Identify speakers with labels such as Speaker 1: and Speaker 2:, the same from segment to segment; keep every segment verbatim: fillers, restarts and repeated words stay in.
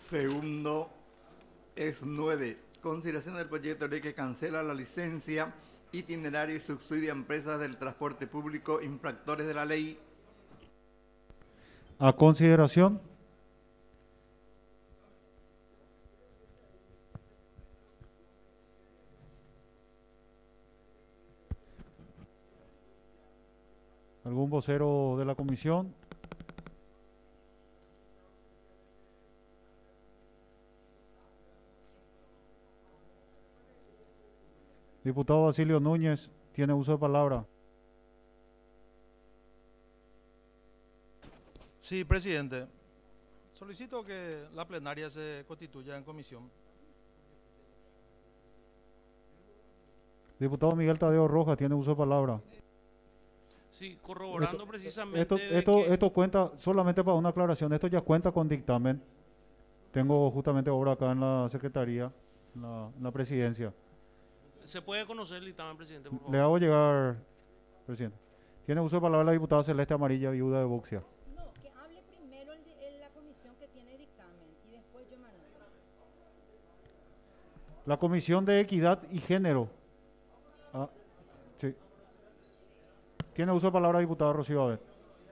Speaker 1: Segundo es nueve. Consideración del proyecto de ley que cancela la licencia, itinerario y subsidia a empresas del transporte público infractores de la ley.
Speaker 2: A consideración. ¿Algún vocero de la comisión? Diputado Basilio Núñez, tiene uso de palabra.
Speaker 3: Sí, presidente. Solicito que la plenaria se constituya en comisión.
Speaker 2: Diputado Miguel Tadeo Rojas, tiene uso de palabra.
Speaker 3: Sí, corroborando
Speaker 2: esto,
Speaker 3: precisamente
Speaker 2: esto,
Speaker 3: de
Speaker 2: esto,
Speaker 3: que...
Speaker 2: esto cuenta, solamente para una aclaración, esto ya cuenta con dictamen. Tengo justamente ahora acá en la Secretaría, en la, en la Presidencia.
Speaker 3: ¿Se puede conocer el dictamen, presidente, por favor?
Speaker 2: Le hago llegar, presidente. Tiene uso de palabra la diputada Celeste Amarilla, viuda de Boxia.
Speaker 4: No, que hable primero el de, el, la comisión que tiene dictamen y después yo, Manuel.
Speaker 2: La Comisión de Equidad y Género. Ah, sí. Tiene uso de palabra la diputada Rocío Abed.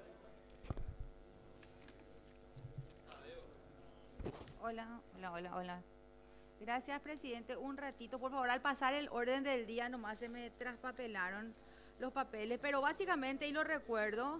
Speaker 5: Hola, hola, hola, hola. Gracias, presidente. Un ratito, por favor, al pasar el orden del día nomás se me traspapelaron los papeles, pero básicamente, y lo recuerdo,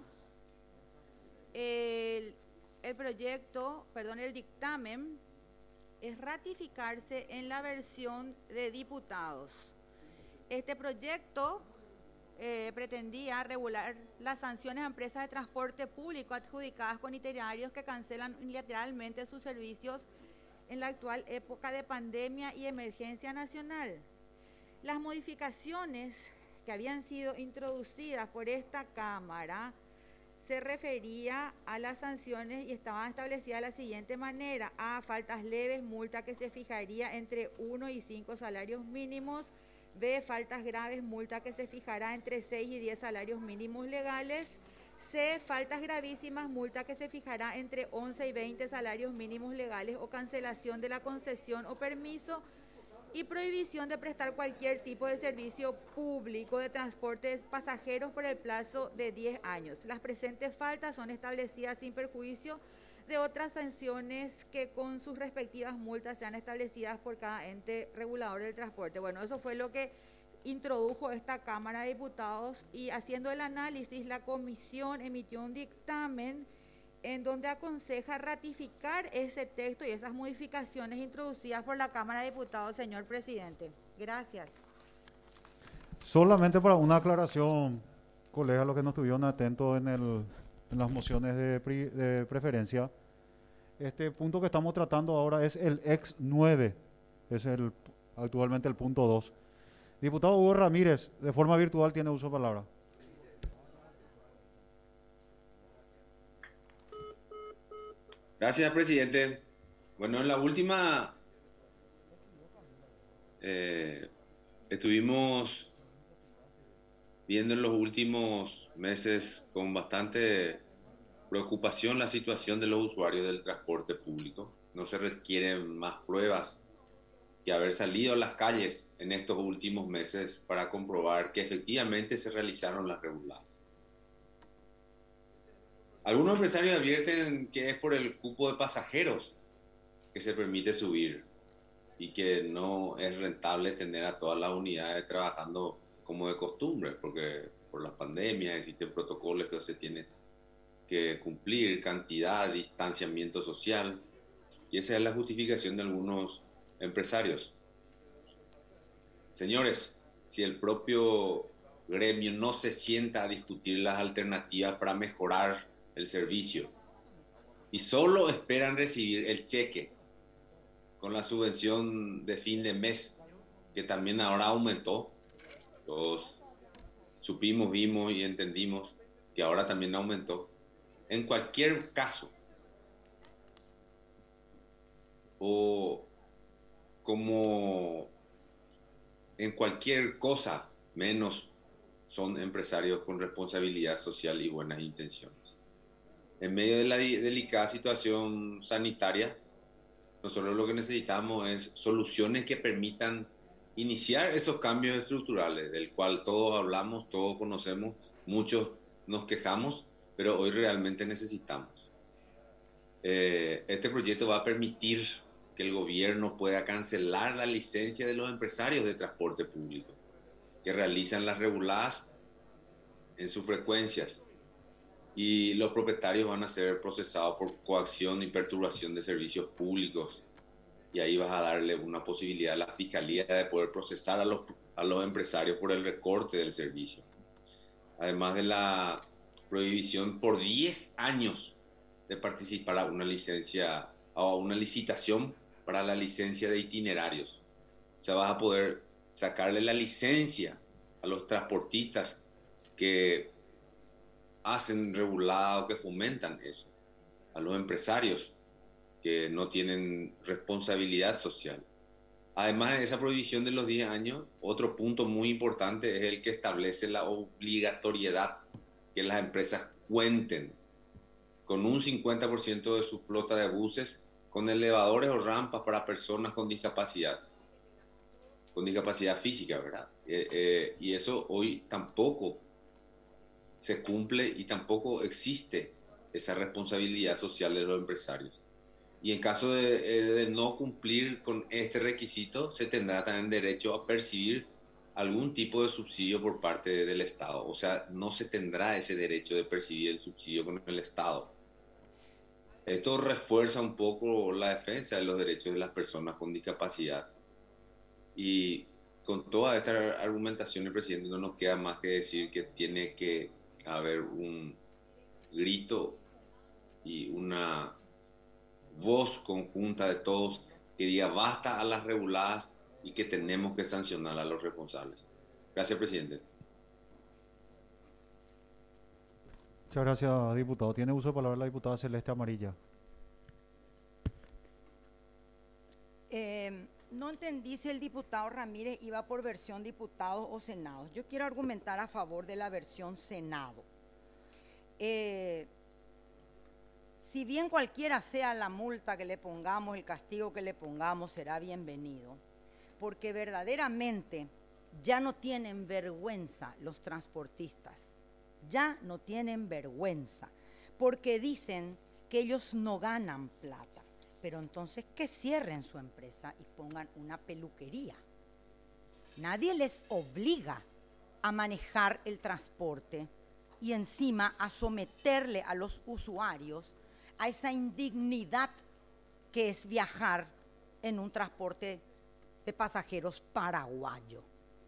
Speaker 5: el, el proyecto, perdón, el dictamen es ratificarse en la versión de diputados. Este proyecto eh, pretendía regular las sanciones a empresas de transporte público adjudicadas con itinerarios que cancelan unilateralmente sus servicios en la actual época de pandemia y emergencia nacional. Las modificaciones que habían sido introducidas por esta Cámara se refería a las sanciones y estaban establecidas de la siguiente manera: A, faltas leves, multa que se fijaría entre uno y cinco salarios mínimos; B, faltas graves, multa que se fijará entre seis y diez salarios mínimos legales; C, faltas gravísimas, multa que se fijará entre once y veinte salarios mínimos legales o cancelación de la concesión o permiso; y prohibición de prestar cualquier tipo de servicio público de transporte de pasajeros por el plazo de diez años. Las presentes faltas son establecidas sin perjuicio de otras sanciones que con sus respectivas multas sean establecidas por cada ente regulador del transporte. Bueno, eso fue lo que introdujo esta Cámara de Diputados, y haciendo el análisis, la comisión emitió un dictamen en donde aconseja ratificar ese texto y esas modificaciones introducidas por la Cámara de Diputados, señor presidente. Gracias.
Speaker 2: Solamente para una aclaración, colegas, los que no estuvieron atentos en, el, en las mociones de, pri, de preferencia, este punto que estamos tratando ahora es el ex nueve, es el, actualmente el punto dos. Diputado Hugo Ramírez, de forma virtual, tiene uso de palabra.
Speaker 6: Gracias, presidente. Bueno, en la última eh, estuvimos viendo en los últimos meses con bastante preocupación la situación de los usuarios del transporte público. No se requieren más pruebas que haber salido a las calles en estos últimos meses para comprobar que efectivamente se realizaron las reguladas. Algunos empresarios advierten que es por el cupo de pasajeros que se permite subir y que no es rentable tener a todas las unidades trabajando como de costumbre, porque por las pandemias existen protocolos que se tienen que cumplir, cantidad, distanciamiento social, y esa es la justificación de algunos empresarios. Señores, si el propio gremio no se sienta a discutir las alternativas para mejorar el servicio y solo esperan recibir el cheque con la subvención de fin de mes, que también ahora aumentó, todos supimos, vimos y entendimos que ahora también aumentó. En cualquier caso, o como en cualquier cosa, menos son empresarios con responsabilidad social y buenas intenciones. En medio de la delicada situación sanitaria, Nosotros lo que necesitamos es soluciones que permitan iniciar esos cambios estructurales, del cual todos hablamos, todos conocemos, muchos nos quejamos, pero hoy realmente necesitamos. Eh, este proyecto va a permitir que el gobierno pueda cancelar la licencia de los empresarios de transporte público, que realizan las reguladas en sus frecuencias, y los propietarios van a ser procesados por coacción y perturbación de servicios públicos, y ahí vas a darle una posibilidad a la fiscalía de poder procesar a los, a los empresarios por el recorte del servicio. Además de la prohibición por diez años de participar a una licencia o a una licitación para la licencia de itinerarios. O sea, vas a poder sacarle la licencia a los transportistas que hacen regulado, que fomentan eso, a los empresarios que no tienen responsabilidad social. Además de esa prohibición de los diez años, otro punto muy importante es el que establece la obligatoriedad que las empresas cuenten con un cincuenta por ciento de su flota de buses con elevadores o rampas para personas con discapacidad, con discapacidad física, ¿verdad? Eh, eh, y eso hoy tampoco se cumple y tampoco existe esa responsabilidad social de los empresarios. Y en caso de, de no cumplir con este requisito, se tendrá también derecho a percibir algún tipo de subsidio por parte del Estado. O sea, no se tendrá ese derecho de percibir el subsidio con el Estado. Esto refuerza un poco la defensa de los derechos de las personas con discapacidad. Y con toda esta argumentación, el presidente, no nos queda más que decir que tiene que haber un grito y una voz conjunta de todos que diga basta a las reguladas y que tenemos que sancionar a los responsables. Gracias, presidente.
Speaker 2: Muchas gracias, diputado. Tiene uso de palabra la diputada Celeste Amarilla.
Speaker 4: Eh, no entendí si el diputado Ramírez iba por versión diputados o senados. Yo quiero argumentar a favor de la versión senado. Eh, si bien cualquiera sea la multa que le pongamos, el castigo que le pongamos, será bienvenido, porque verdaderamente ya no tienen vergüenza los transportistas, ya no tienen vergüenza, porque dicen que ellos no ganan plata, pero entonces que cierren su empresa y pongan una peluquería. Nadie les obliga a manejar el transporte y encima a someterle a los usuarios a esa indignidad que es viajar en un transporte de pasajeros paraguayo.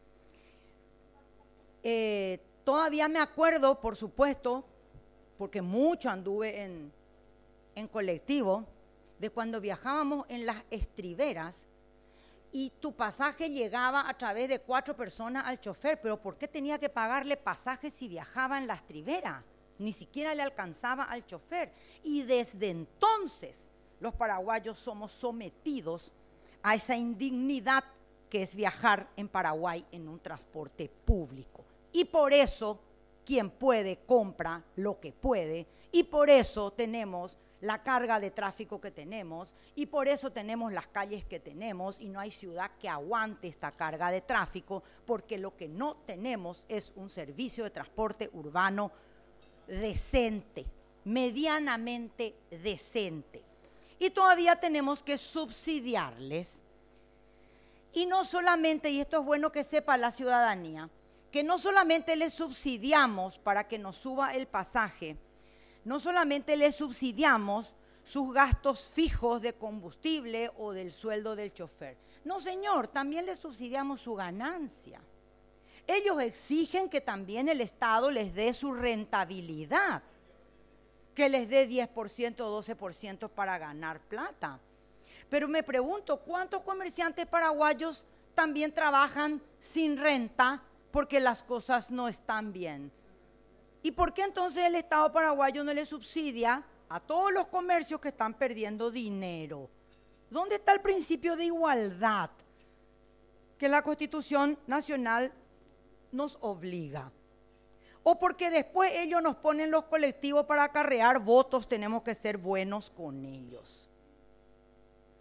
Speaker 4: Eh, todavía me acuerdo, por supuesto, porque mucho anduve en, en colectivo, de cuando viajábamos en las estriberas y tu pasaje llegaba a través de cuatro personas al chofer, pero ¿por qué tenía que pagarle pasaje si viajaba en la estribera? Ni siquiera le alcanzaba al chofer. Y desde entonces los paraguayos somos sometidos a esa indignidad que es viajar en Paraguay en un transporte público. Y por eso quien puede compra lo que puede, y por eso tenemos la carga de tráfico que tenemos, y por eso tenemos las calles que tenemos, y no hay ciudad que aguante esta carga de tráfico, porque lo que no tenemos es un servicio de transporte urbano decente, medianamente decente. Y todavía tenemos que subsidiarles. Y no solamente, y esto es bueno que sepa la ciudadanía, que no solamente les subsidiamos para que nos suba el pasaje, no solamente les subsidiamos sus gastos fijos de combustible o del sueldo del chofer. No, señor, también les subsidiamos su ganancia. Ellos exigen que también el Estado les dé su rentabilidad, que les dé diez por ciento o doce por ciento para ganar plata. Pero me pregunto, ¿cuántos comerciantes paraguayos también trabajan sin renta porque las cosas no están bien? ¿Y por qué entonces el Estado paraguayo no le subsidia a todos los comercios que están perdiendo dinero? ¿Dónde está el principio de igualdad que la Constitución Nacional nos obliga? O porque después ellos nos ponen los colectivos para acarrear votos, tenemos que ser buenos con ellos.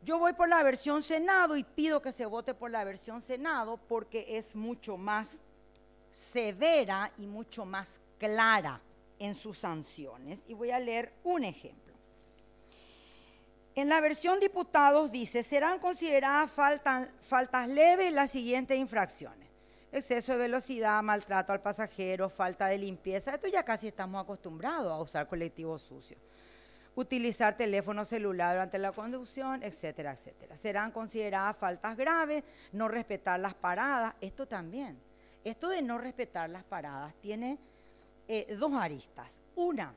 Speaker 4: Yo voy por la versión Senado y pido que se vote por la versión Senado porque es mucho más severa y mucho más clara en sus sanciones. Y voy a leer un ejemplo. En la versión diputados dice, serán consideradas falta, faltas leves las siguientes infracciones. Exceso de velocidad, maltrato al pasajero, falta de limpieza. Esto ya casi estamos acostumbrados a usar colectivos sucios. Utilizar teléfono celular durante la conducción, etcétera, etcétera. Serán consideradas faltas graves, no respetar las paradas. Esto también. Esto de no respetar las paradas tiene eh, dos aristas. Una,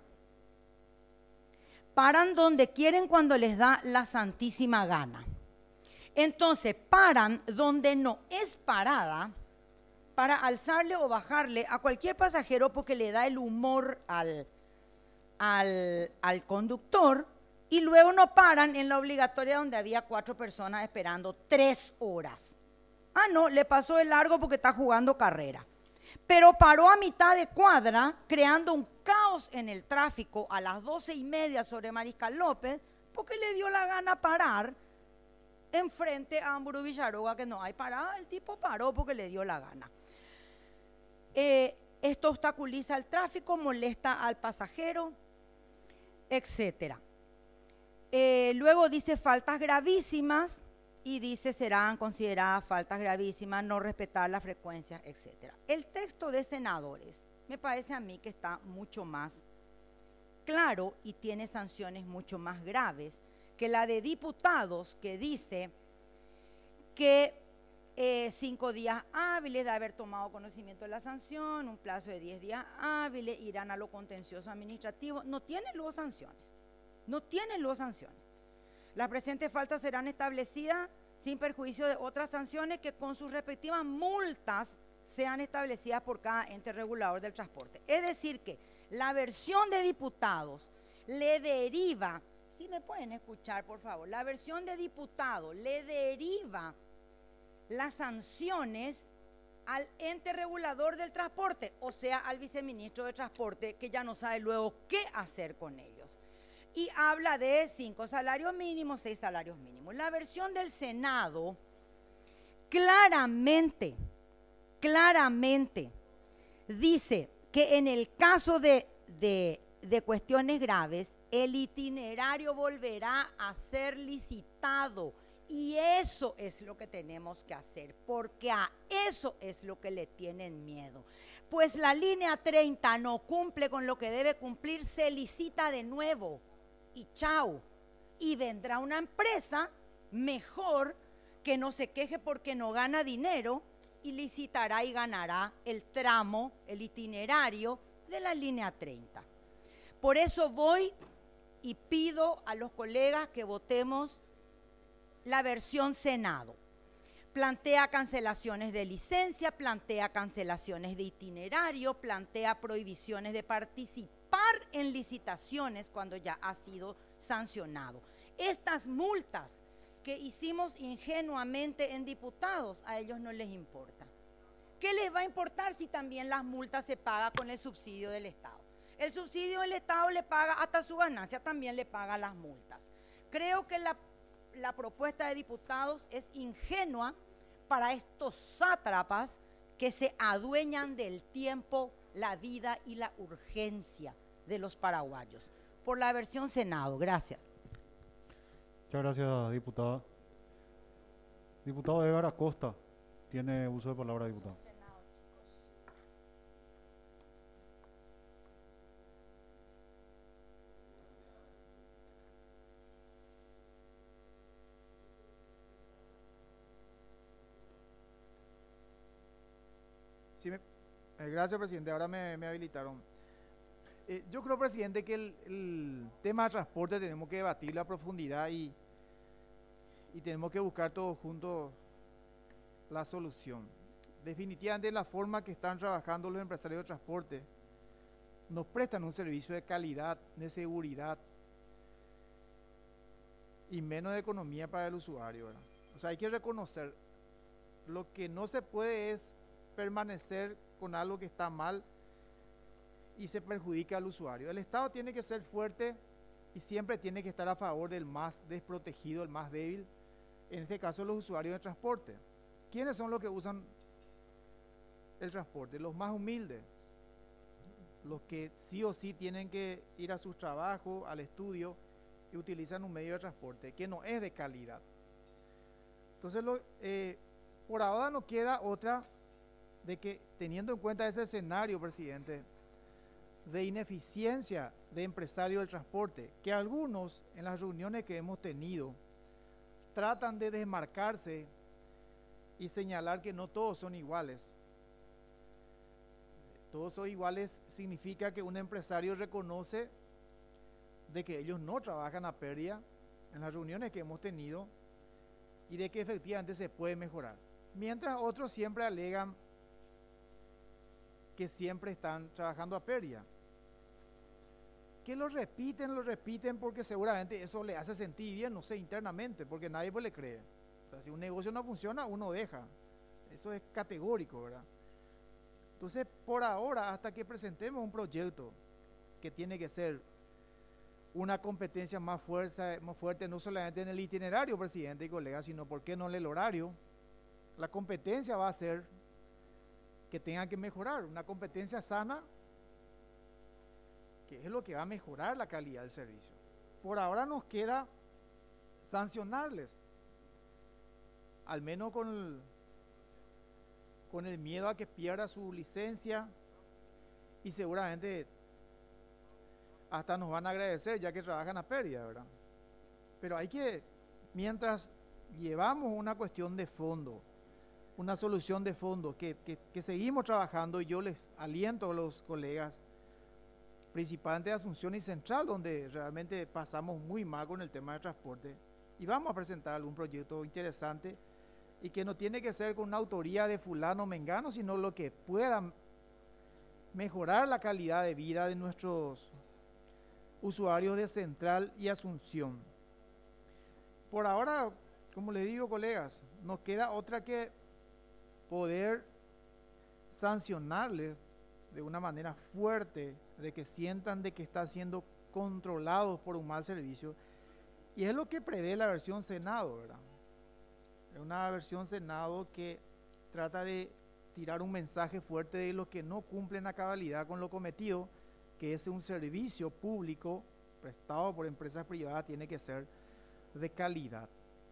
Speaker 4: paran donde quieren cuando les da la santísima gana. Entonces, paran donde no es parada para alzarle o bajarle a cualquier pasajero porque le da el humor al, al, al conductor, y luego no paran en la obligatoria donde había cuatro personas esperando tres horas. Ah, no, le pasó de largo porque está jugando carrera. Pero paró a mitad de cuadra, creando un caos en el tráfico a las doce y media sobre Mariscal López, porque le dio la gana parar enfrente a Amburu Villaroga, que no hay parada. El tipo paró porque le dio la gana. Eh, esto obstaculiza el tráfico, molesta al pasajero, etcétera. Eh, luego dice faltas gravísimas. Y dice, serán consideradas faltas gravísimas, no respetar las frecuencias, etcétera. El texto de senadores me parece a mí que está mucho más claro y tiene sanciones mucho más graves que la de diputados, que dice que eh, cinco días hábiles de haber tomado conocimiento de la sanción, un plazo de diez días hábiles, irán a lo contencioso administrativo. No tienen luego sanciones, no tienen luego sanciones. Las presentes faltas serán establecidas sin perjuicio de otras sanciones que con sus respectivas multas sean establecidas por cada ente regulador del transporte. Es decir que la versión de diputados le deriva, si me pueden escuchar por favor, la versión de diputados le deriva las sanciones al ente regulador del transporte, o sea, al viceministro de Transporte, que ya no sabe luego qué hacer con ellos. Y habla de cinco salarios mínimos, seis salarios mínimos. La versión del Senado claramente, claramente dice que en el caso de, de, de cuestiones graves, el itinerario volverá a ser licitado. Y eso es lo que tenemos que hacer, porque a eso es lo que le tienen miedo. Pues la línea treinta no cumple con lo que debe cumplir, se licita de nuevo. Y chao, y vendrá una empresa mejor que no se queje porque no gana dinero y licitará y ganará el tramo, el itinerario de la línea treinta. Por eso voy y pido a los colegas que votemos la versión Senado. Plantea cancelaciones de licencia, plantea cancelaciones de itinerario, plantea prohibiciones de participar en licitaciones cuando ya ha sido sancionado. Estas multas que hicimos ingenuamente en diputados, a ellos no les importa. ¿Qué les va a importar si también las multas se pagan con el subsidio del Estado? El subsidio del Estado le paga hasta su ganancia, también le paga las multas. Creo que la, la propuesta de diputados es ingenua para estos sátrapas que se adueñan del tiempo, la vida y la urgencia de los paraguayos. Por la versión Senado, gracias.
Speaker 2: Muchas gracias, diputada. Diputado Edgar Acosta, tiene uso de palabra, diputado.
Speaker 7: Sí, me, eh, gracias, presidente. Ahora me, me habilitaron. Eh, yo creo, presidente, que el, el tema de transporte tenemos que debatirlo a profundidad y, y tenemos que buscar todos juntos la solución. Definitivamente, la forma que están trabajando los empresarios de transporte nos prestan un servicio de calidad, de seguridad y menos de economía para el usuario, ¿verdad? O sea, hay que reconocer, lo que no se puede es permanecer con algo que está mal y se perjudica al usuario. El Estado tiene que ser fuerte y siempre tiene que estar a favor del más desprotegido, el más débil, en este caso los usuarios de transporte. ¿Quiénes son los que usan el transporte? Los más humildes, los que sí o sí tienen que ir a sus trabajos, al estudio, y utilizan un medio de transporte que no es de calidad. Entonces, lo, eh, por ahora no queda otra de que, teniendo en cuenta ese escenario, presidente, de ineficiencia de empresarios del transporte, que algunos en las reuniones que hemos tenido tratan de desmarcarse y señalar que no todos son iguales. Todos son iguales significa que un empresario reconoce de que ellos no trabajan a pérdida en las reuniones que hemos tenido y de que efectivamente se puede mejorar. Mientras otros siempre alegan que siempre están trabajando a pérdida. Que lo repiten, lo repiten porque seguramente eso le hace sentir bien, no sé, internamente, porque nadie pues le cree. O sea, si un negocio no funciona, uno deja. Eso es categórico, ¿verdad? Entonces, por ahora, hasta que presentemos un proyecto que tiene que ser una competencia más fuerte, más fuerte, no solamente en el itinerario, presidente y colegas, sino, ¿por qué no en el horario? La competencia va a ser que tengan que mejorar, una competencia sana, que es lo que va a mejorar la calidad del servicio. Por ahora nos queda sancionarles, al menos con el, con el miedo a que pierda su licencia, y seguramente hasta nos van a agradecer ya que trabajan a pérdida, ¿verdad? Pero hay que, mientras llevamos una cuestión de fondo, una solución de fondo, que, que, que seguimos trabajando, y yo les aliento a los colegas, principalmente de Asunción y Central, donde realmente pasamos muy mal con el tema de transporte, y vamos a presentar algún proyecto interesante, y que no tiene que ser con una autoría de fulano o mengano, sino lo que pueda mejorar la calidad de vida de nuestros usuarios de Central y Asunción. Por ahora, como les digo, colegas, nos queda otra que poder sancionarles de una manera fuerte, de que sientan de que están siendo controlados por un mal servicio, y es lo que prevé la versión Senado, ¿verdad? Es una versión Senado que trata de tirar un mensaje fuerte de los que no cumplen a cabalidad con lo cometido, que es un servicio público prestado por empresas privadas, tiene que ser de calidad.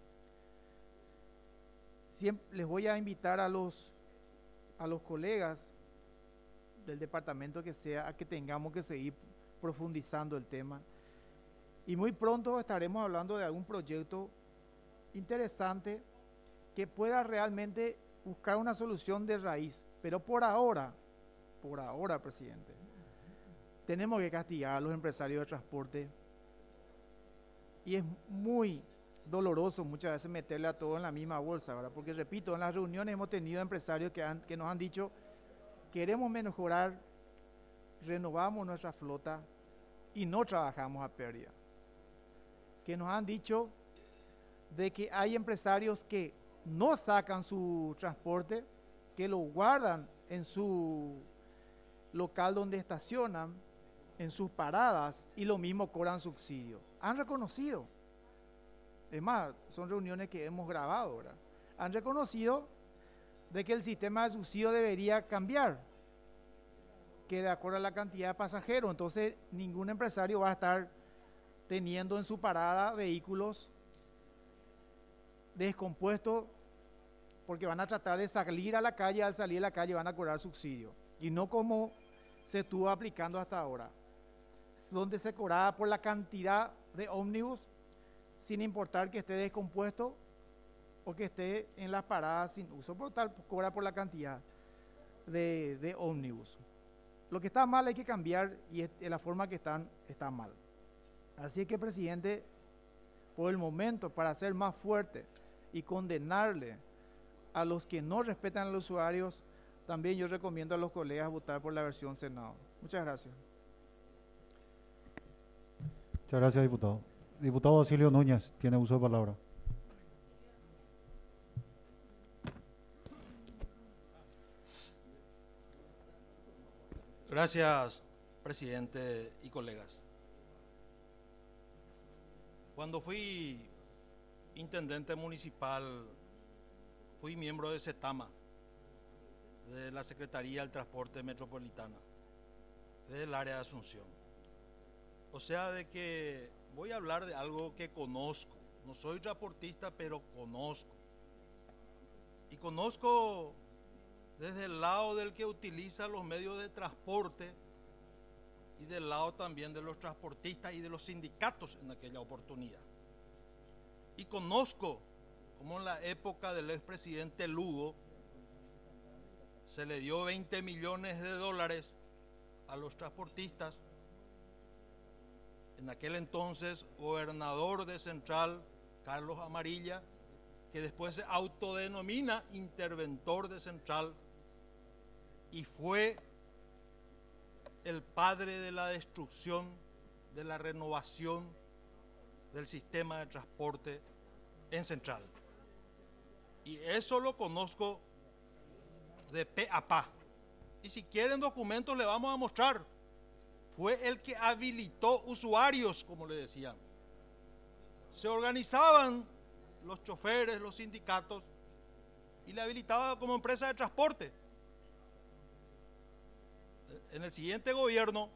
Speaker 7: Siempre les voy a invitar a los, a los colegas del departamento que sea, a que tengamos que seguir profundizando el tema, y muy pronto estaremos hablando de algún proyecto interesante que pueda realmente buscar una solución de raíz. Pero por ahora, por ahora, presidente, tenemos que castigar a los empresarios de transporte, y es muy doloroso muchas veces meterle a todo en la misma bolsa, ¿verdad? Porque repito, en las reuniones hemos tenido empresarios que, han, que nos han dicho: queremos mejorar, renovamos nuestra flota y no trabajamos a pérdida. Que nos han dicho de que hay empresarios que no sacan su transporte, que lo guardan en su local donde estacionan, en sus paradas, y lo mismo cobran subsidio. Han reconocido, es más, son reuniones que hemos grabado, ¿verdad? Han reconocido de que el sistema de subsidio debería cambiar, que de acuerdo a la cantidad de pasajeros, entonces ningún empresario va a estar teniendo en su parada vehículos descompuestos, porque van a tratar de salir a la calle, al salir a la calle van a cobrar subsidio, y no como se estuvo aplicando hasta ahora, donde se cobraba por la cantidad de ómnibus, sin importar que esté descompuesto o que esté en las paradas sin uso, por tal cobra por la cantidad de, de ómnibus. Lo que está mal hay que cambiar, y es, la forma que están está mal. Así que, presidente, por el momento, para ser más fuerte y condenarle a los que no respetan a los usuarios, también yo recomiendo a los colegas votar por la versión Senado. Muchas gracias.
Speaker 2: Muchas gracias, diputado. Diputado Basilio Núñez, tiene uso de palabra.
Speaker 3: Gracias, presidente y colegas. Cuando fui intendente municipal, fui miembro de CETAMA, de la Secretaría del Transporte Metropolitana, del área de Asunción. O sea, de que voy a hablar de algo que conozco. No soy transportista, pero conozco. Y conozco desde el lado del que utiliza los medios de transporte y del lado también de los transportistas y de los sindicatos en aquella oportunidad. Y conozco cómo en la época del expresidente Lugo se le dio veinte millones de dólares a los transportistas. En aquel entonces, gobernador de Central, Carlos Amarilla, que después se autodenomina interventor de Central y fue el padre de la destrucción, de la renovación del sistema de transporte en Central. Y eso lo conozco de pe a pa. Y si quieren documentos le vamos a mostrar. Fue el que habilitó usuarios, como le decían. Se organizaban los choferes, los sindicatos, y le habilitaba como empresa de transporte. En el siguiente gobierno,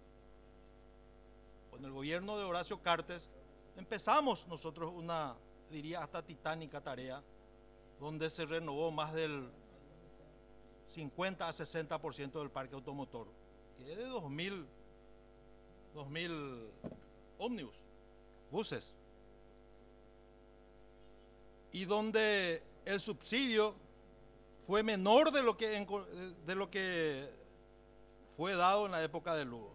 Speaker 3: con el gobierno de Horacio Cartes, empezamos nosotros una, diría hasta titánica tarea, donde se renovó más del cincuenta a sesenta por ciento del parque automotor, que es de dos mil ómnibus, buses, y donde el subsidio fue menor de lo que, de lo que fue dado en la época de Lugo.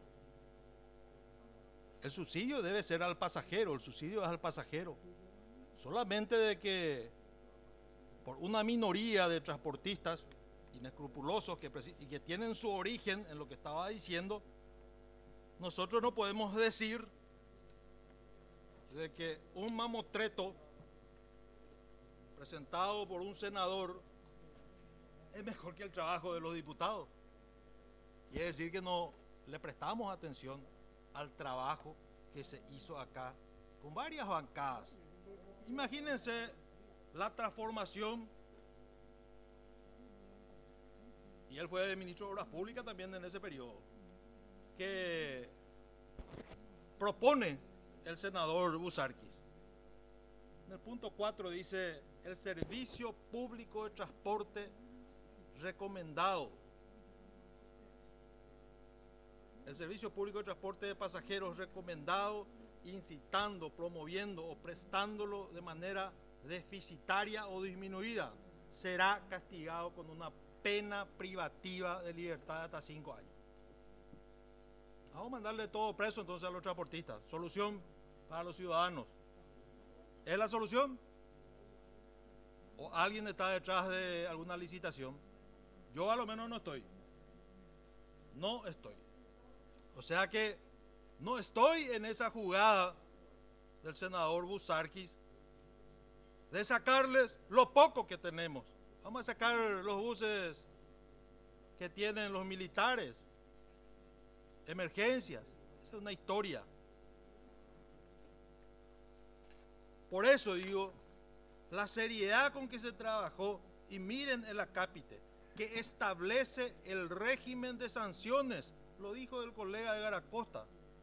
Speaker 3: El subsidio debe ser al pasajero, el subsidio es al pasajero. Solamente de que por una minoría de transportistas inescrupulosos que, y que tienen su origen en lo que estaba diciendo, nosotros no podemos decir de que un mamotreto presentado por un senador es mejor que el trabajo de los diputados. Y es decir que no le prestamos atención al trabajo que se hizo acá con varias bancadas. Imagínense la transformación, y él fue ministro de Obras Públicas también en ese periodo, que propone el senador Busarquis. En el punto cuatro dice: el servicio público de transporte recomendado. El servicio público de transporte de pasajeros recomendado, incitando, promoviendo o prestándolo de manera deficitaria o disminuida, será castigado con una pena privativa de libertad de hasta cinco años. Vamos a mandarle todo preso entonces a los transportistas. Solución para los ciudadanos. ¿Es la solución? ¿O alguien está detrás de alguna licitación? Yo a lo menos no estoy. No estoy. O sea que no estoy en esa jugada del senador Busarquis de sacarles lo poco que tenemos. Vamos a sacar los buses que tienen los militares, emergencias. Esa es una historia. Por eso digo, la seriedad con que se trabajó, y miren el acápite, que establece el régimen de sanciones, lo dijo el colega Edgar Acosta,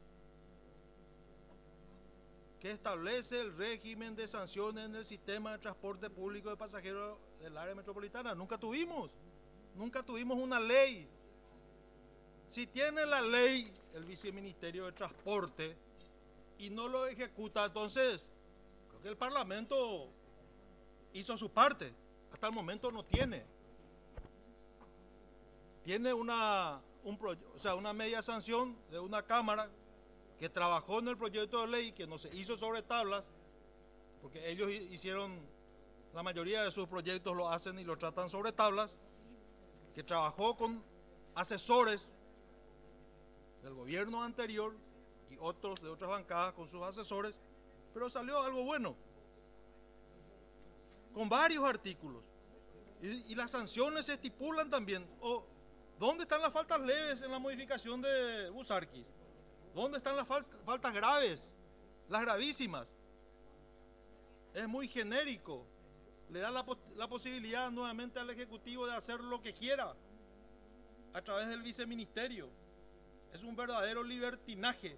Speaker 3: que establece el régimen de sanciones en el sistema de transporte público de pasajeros del área metropolitana. Nunca tuvimos, nunca tuvimos una ley. Si tiene la ley el viceministerio de Transporte y no lo ejecuta, entonces creo que el Parlamento hizo su parte. Hasta el momento no tiene. Tiene una, un o sea, una media sanción de una Cámara que trabajó en el proyecto de ley, que no se hizo sobre tablas, porque ellos hicieron, la mayoría de sus proyectos lo hacen y lo tratan sobre tablas, que trabajó con asesores del gobierno anterior y otros de otras bancadas con sus asesores, pero salió algo bueno, con varios artículos. Y, y las sanciones se estipulan también. Oh, ¿dónde están las faltas leves en la modificación de Busarquis? ¿Dónde están las faltas graves, las gravísimas? es muy genérico. Le da la, la posibilidad nuevamente al Ejecutivo de hacer lo que quiera a través del viceministerio. Es un verdadero libertinaje.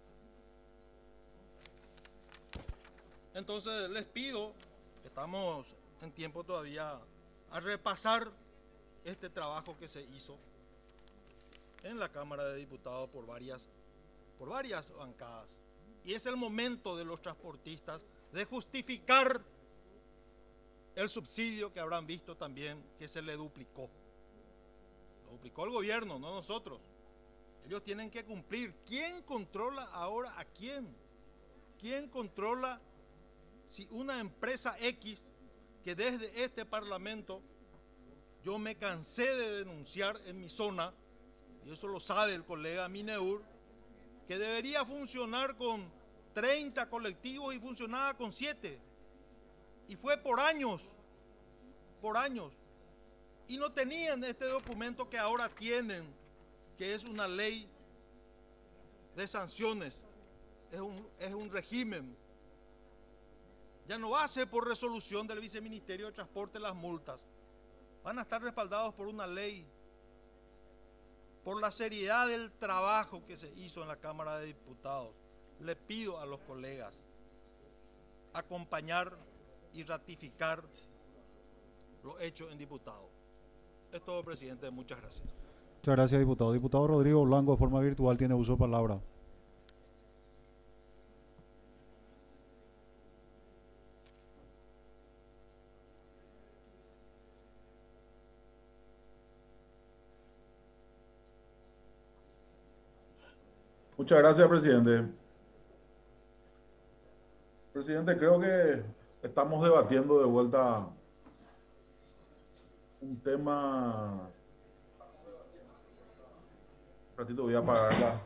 Speaker 3: Entonces les pido, estamos en tiempo todavía, a repasar este trabajo que se hizo en la Cámara de Diputados por varias, por varias bancadas. Y es el momento de los transportistas de justificar el subsidio que habrán visto también que se le duplicó. Lo duplicó el gobierno, no nosotros. Ellos tienen que cumplir. ¿Quién controla ahora a quién? ¿Quién controla si una empresa X, que desde este Parlamento yo me cansé de denunciar en mi zona, y eso lo sabe el colega Mineur, que debería funcionar con treinta colectivos y funcionaba con siete? Y fue por años, por años. Y no tenían este documento que ahora tienen, que es una ley de sanciones, es un, es un régimen. Ya no va a ser por resolución del Viceministerio de Transporte las multas, van a estar respaldados por una ley, por la seriedad del trabajo que se hizo en la Cámara de Diputados. Le pido a los colegas acompañar y ratificar lo hecho en diputado. Es todo, presidente. Muchas gracias.
Speaker 2: Muchas gracias, diputado. Diputado Rodrigo Blanco, de forma virtual, tiene uso de palabra.
Speaker 8: Muchas gracias, presidente. Presidente, creo que estamos debatiendo de vuelta un tema. Un ratito voy a apagarla.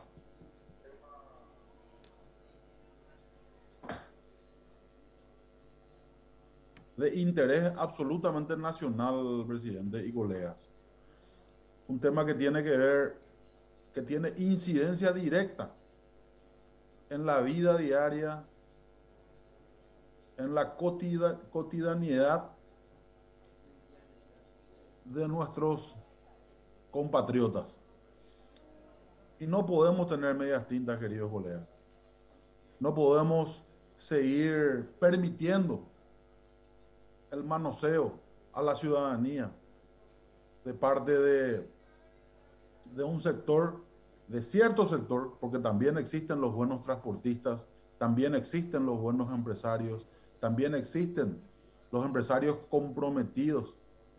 Speaker 8: De interés absolutamente nacional, presidente y colegas. Un tema que tiene que ver, que tiene incidencia directa en la vida diaria, en la cotidianidad de nuestros compatriotas. Y no podemos tener medias tintas, queridos colegas. No podemos seguir permitiendo el manoseo a la ciudadanía de parte de, de un sector, de cierto sector, porque también existen los buenos transportistas, también existen los buenos empresarios, también existen los empresarios comprometidos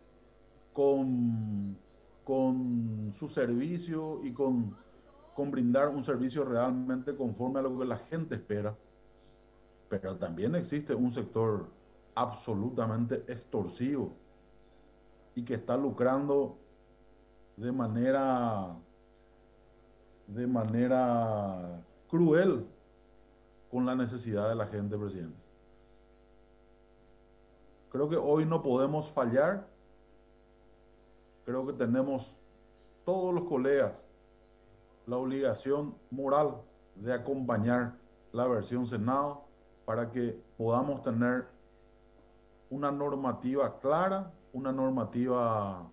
Speaker 8: con, con su servicio y con, con brindar un servicio realmente conforme a lo que la gente espera. Pero también existe un sector absolutamente extorsivo y que está lucrando de manera, de manera cruel con la necesidad de la gente, presidente. Creo que hoy no podemos fallar. Creo que tenemos todos los colegas la obligación moral de acompañar la versión Senado para que podamos tener una normativa clara, una normativa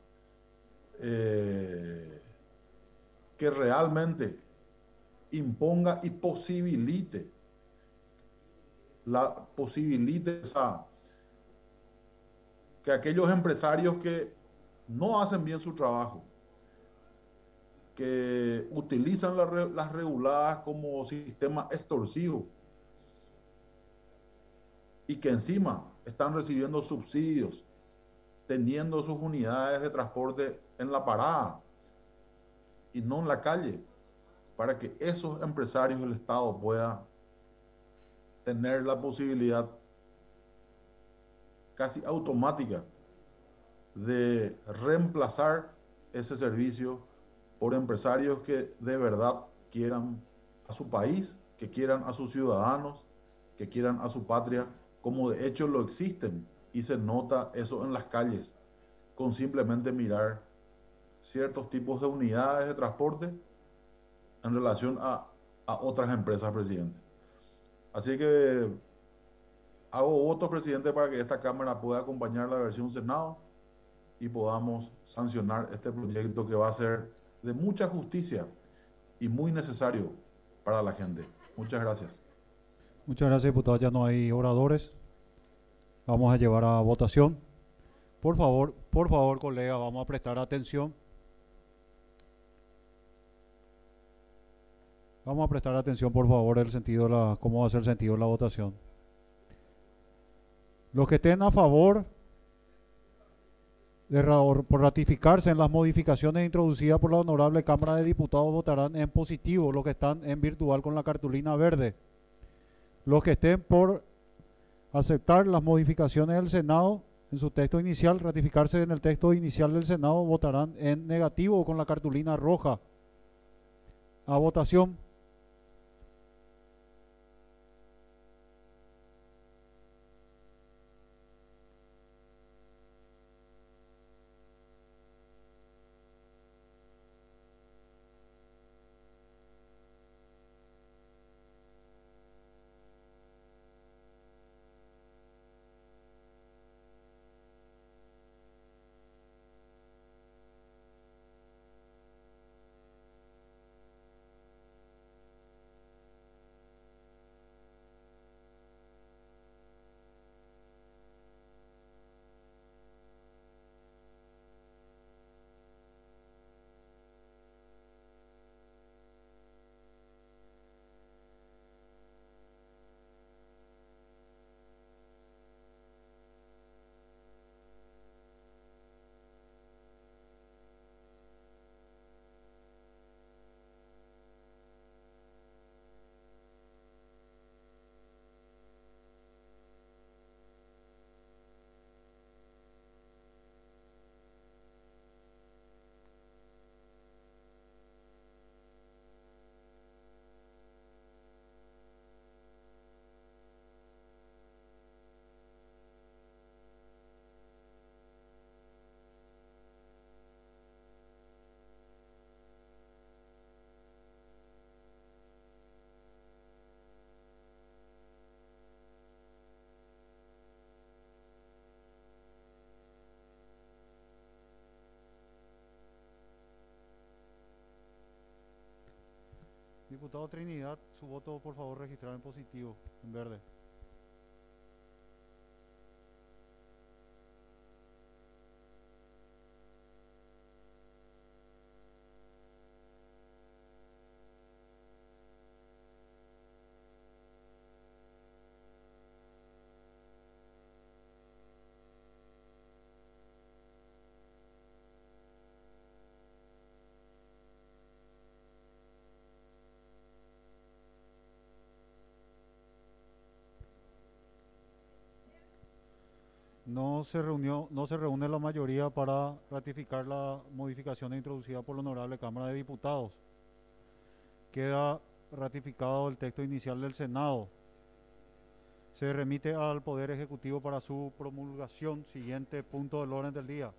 Speaker 8: eh, que realmente imponga y posibilite, la, posibilite esa, que aquellos empresarios que no hacen bien su trabajo, que utilizan la, las reguladas como sistema extorsivo y que encima están recibiendo subsidios, teniendo sus unidades de transporte en la parada y no en la calle, para que esos empresarios del Estado puedan tener la posibilidad casi automática de reemplazar ese servicio por empresarios que de verdad quieran a su país, que quieran a sus ciudadanos, que quieran a su patria, como de hecho lo existen, y se nota eso en las calles, con simplemente mirar ciertos tipos de unidades de transporte en relación a, a otras empresas, presidente. Así que Hago votos, presidente, para que esta Cámara pueda acompañar la versión Senado y podamos sancionar este proyecto que va a ser de mucha justicia y muy necesario para la gente. Muchas gracias.
Speaker 2: Muchas gracias, diputado. Ya no hay oradores. Vamos a llevar a votación. Por favor, por favor, colega, vamos a prestar atención. Vamos a prestar atención, por favor, el sentido de la, cómo va a ser el sentido de la votación. Los que estén a favor de por ratificarse en las modificaciones introducidas por la Honorable Cámara de Diputados votarán en positivo. Los que están en virtual con la cartulina verde. Los que estén por aceptar las modificaciones del Senado en su texto inicial, ratificarse en el texto inicial del Senado, votarán en negativo con la cartulina roja. A votación. Diputado Trinidad, su voto por favor registrar en positivo, en verde. No se reunió, no se reúne la mayoría para ratificar la modificación introducida por la Honorable Cámara de Diputados. Queda ratificado el texto inicial del Senado. Se remite al Poder Ejecutivo para su promulgación. Siguiente punto del orden del día.